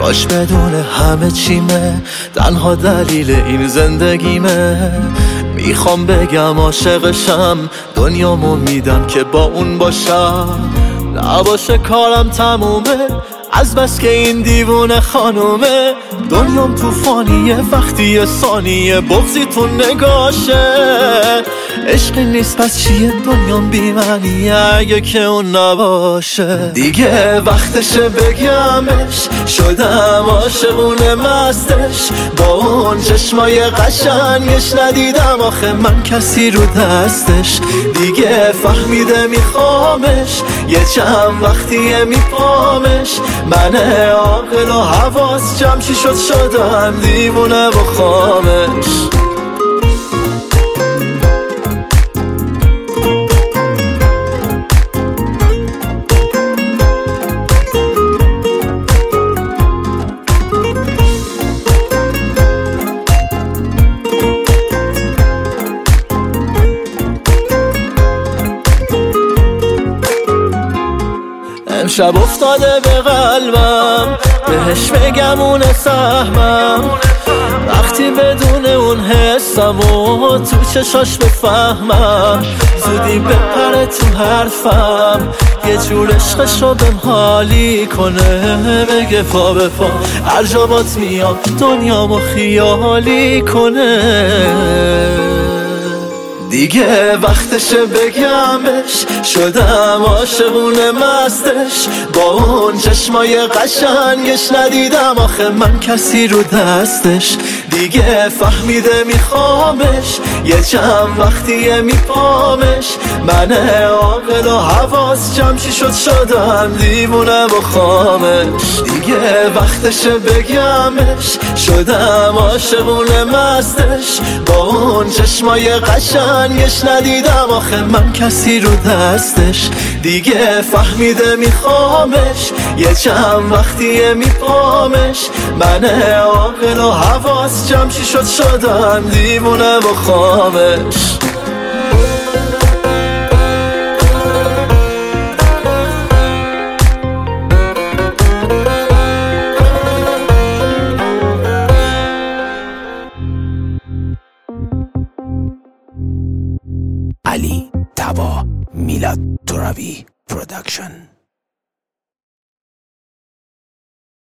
کاش بدون همه چیمه، تنها دلیل این زندگیمه. میخوام بگم عاشقشم، دنیامو میدم که با اون باشم. نباشه کارم تمومه، از بس که این دیوونه خانومه. دنیام توفانیه، وقتی یه ثانیه بغضی تو نگاشه. عشقی نیست پس چیه، دنیام بی‌معنیه اگه که اون نباشه. دیگه وقتشه بگمش، شدم عاشقونه مستش. با اون چشمای قشنگش ندیدم آخه من کسی رو دستش. دیگه فهمیده میخوامش، یه چند وقتیه میپامش. من عاقل و حواس جمع چی شدم دیوونه و خامش. امشب افتاده به قلبم، بهش بگم اون سهمم. وقتی بدون اون حسم و تو چشاش بفهمم، زودی بپره تو حرفم. یه جور عشقشو بهم حالی کنه، بگه پا به پا هر جا بات میام دنیامو خیالی کنه. دیگه وقتشه بگمش، شدم عاشقونه مستش. با اون چشمای قشنگش ندیدم آخه من کسی رو دستش. دیگه فهمیده میخوامش، یه چند وقتیه میپامش. من عاقل و حواس جمع چی شدم دیوونه و خامش. دیگه وقتشه بگمش، شدم عاشقونه مستش. با اون چشمای قشنگش ندیدم آخه من کسی رو دستش. دیگه فهمیده میخوامش، یه چند وقتیه میپامش. من عاقل و حواس جمع چی شدم دیوونه و خامش. علی تبا میلاد ترابی پروداکشن.